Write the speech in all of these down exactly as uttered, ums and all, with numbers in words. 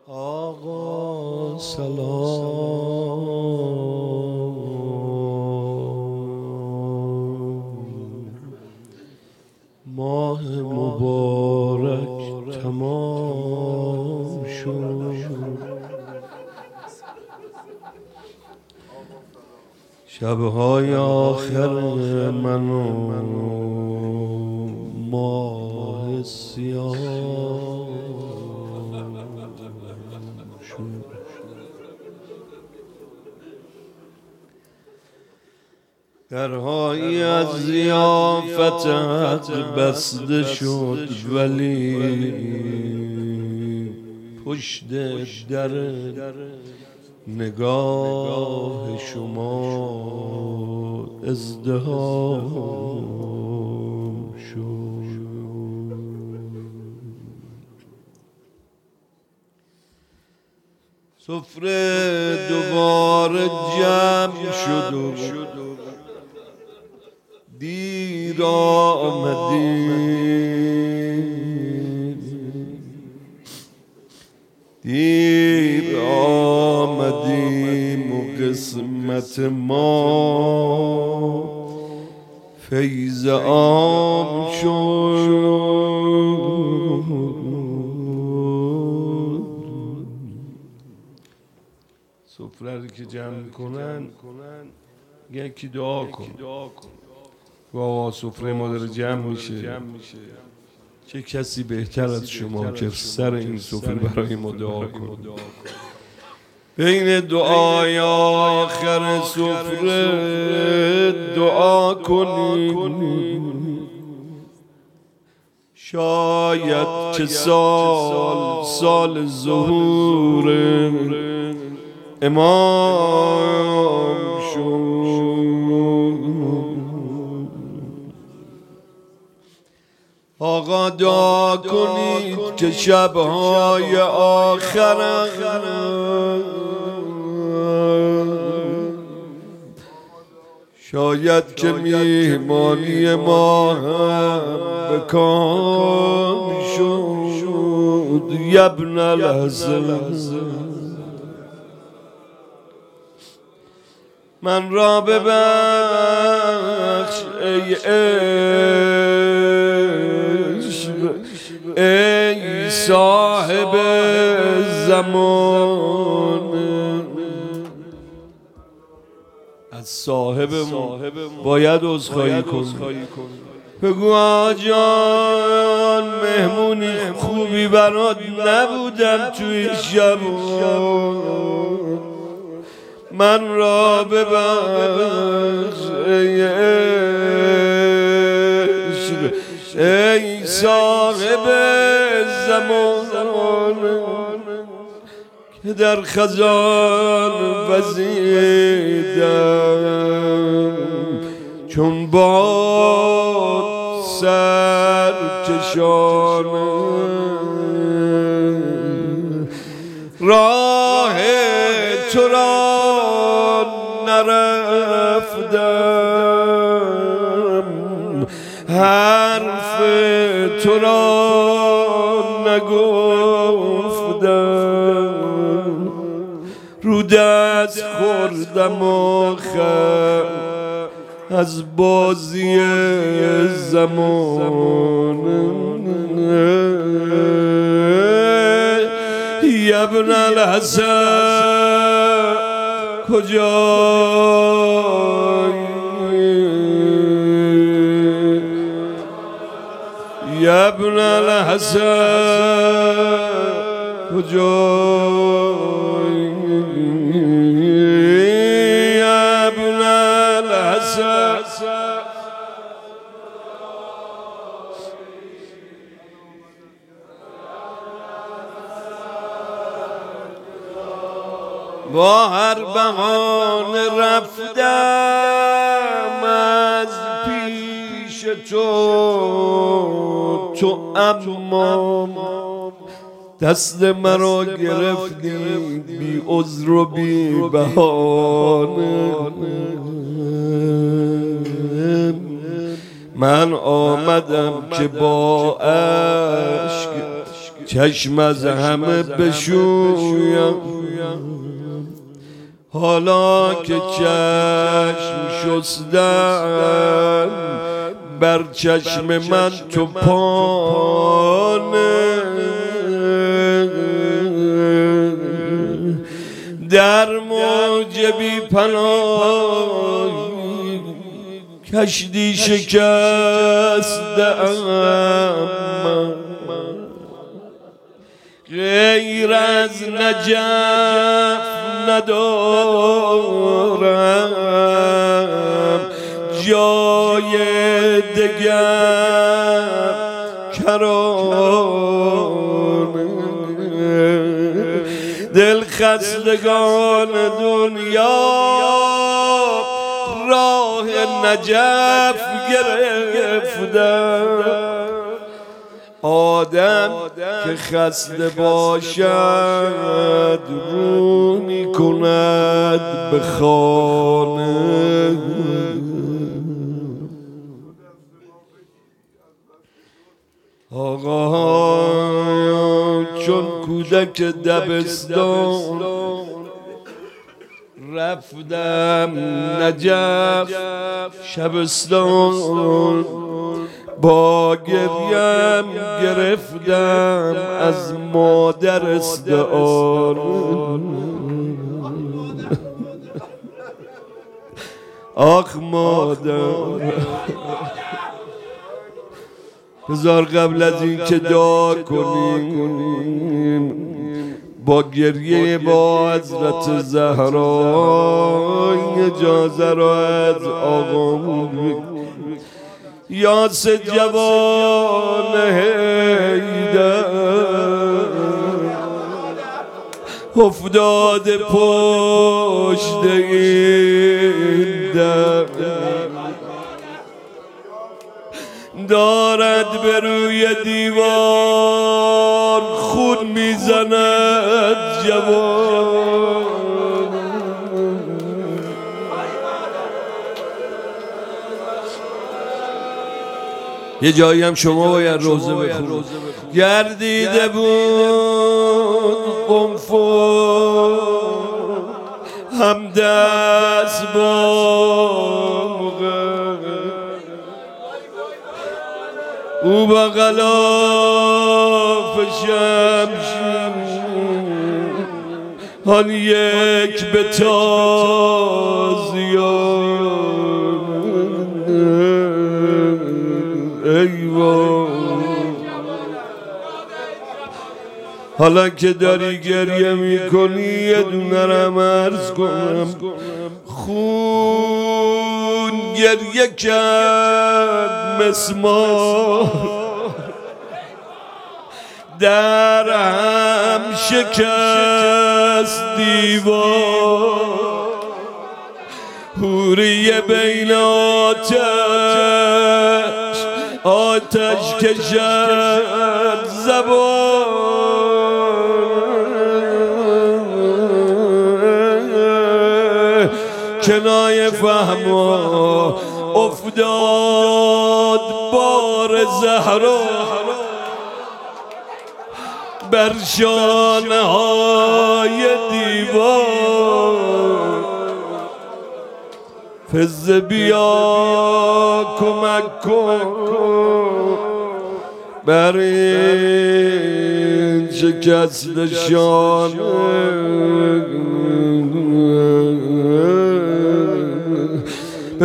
آقا سلام، ماه مبارک تمام شد، شبهای آخر من و ماه سیاه شد. درهایی از ضیافتت بسته شد، ولی پشت در نگاه شما ازدحام شد. سفره دوباره جمع شد و دیر آمدیم، دیر آمدیم و قسمت ما فیض عام شد. سفره که جمع کنن یکی دعا کن و آقا سفره ما داره جمع میشه، چه کسی بهتر از شما که سر این سفره برای ما دعا کن. بین دعای آخر سفره دعا کنید، شاید چه سال سال ظهور امام شد. آقا دعا کنید که شبهای آخر شاید که میهمانی ما هم به کام شد. یبن الحسن من را ببخش ای عشق، ای صاحب زمان. از صاحبمون باید عذرخواهی کنی، بگو آقا جان مهمونی خوبی برات نبودم توی شب، من را ببخش ای عشق، ای صاحب زمان، که در خزان وزیدم چون باد سرکشان. راه تو را نرفتم، حرف تو را نگفتم، رو دست خوردم آخر از بازی زمان. ابن الحسن کجایی، ابن الحسن کجایی، ابن الحسن با هر بهانه رفتم از پیش تو، تو اما دست مرا گرفتی بی عذر و بی بهانه. من آمدم که با عشق چشم از همه بشویم، حالا که چشم شستم بر چشم من تو پانه، در موج بی پناه کشتی شکستم، غیر از نجف ندارم جای دگر کرانه، دل خستگان دنیا راه نجف گرفتم، آدم که خسته باشد رو می کند به خانه. آقا چون کودک دبستان رفتم نجف شبستان، با گریم گرفتم از مادر استعانه، آخ مادر بذار قبل از این که دعا کنیم با گریه با حضرت زهرا اجازه را از آقامون یاس جوان حیدر افتاده پشت این در، دارد به روی دیوار خون میزند جوان، یه جایی هم شما باید روزه بخونید. گردیده بود قنفذ هم دست با او با غلاف شمشیر آن یک به تازیان، ای وای حالا که داری گریه میکنی یه دونه رم عرض کنم، خون گریه کرد مسمار در هم شکست دیوار، حوری بین آتش آتش کشد زبان، کنای فهما افتاد بار زهرا بر شانه های دیوار، فز بیا کمک کن بر این شکست شانه، به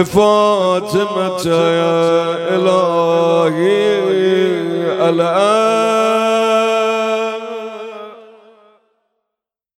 فاطمه الهی الان